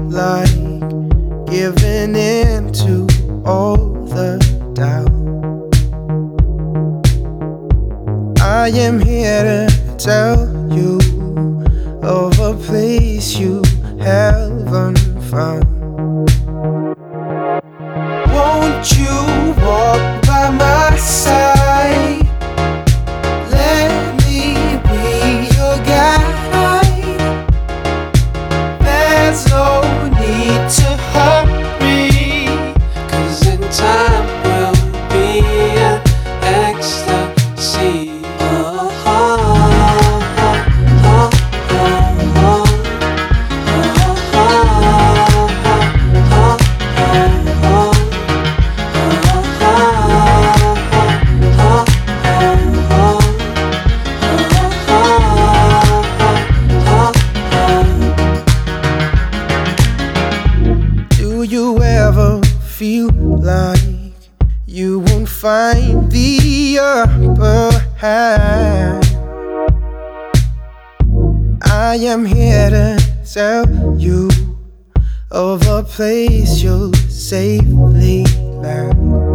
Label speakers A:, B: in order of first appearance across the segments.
A: like giving in to all the doubt. I am here to tell you of a place you haven't found. Won't you walk by my side? Let me be your guide. There's no need to hurry, 'cause in time we'll be in ecstasy. Do you ever feel like you won't find the upper hand? I am here to tell you of a place you'll safely land.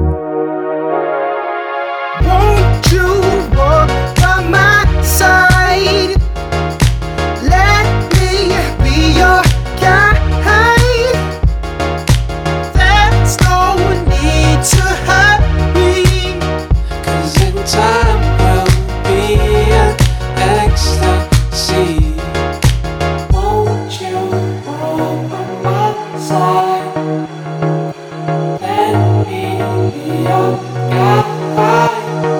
A: Won't you walk by my side? Let me be your guide. There's no need to hurry, 'cause in time we'll be in ecstasy. Won't you walk by my side? Let me be your guide.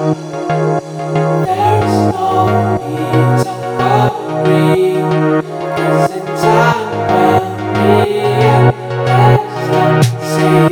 A: There's no need to hurry, 'cause in time we'll be in ecstasy.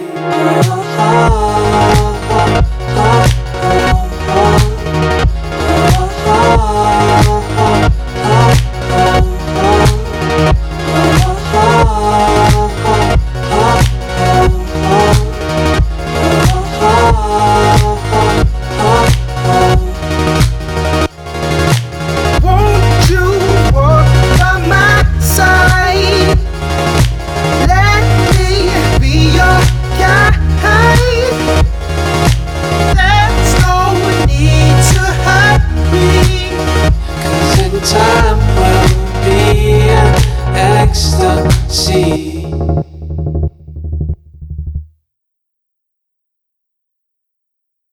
A: Won't you walk by my side? Let me be your guide. There's no need to hurry, 'cause in time we'll be in ecstasy.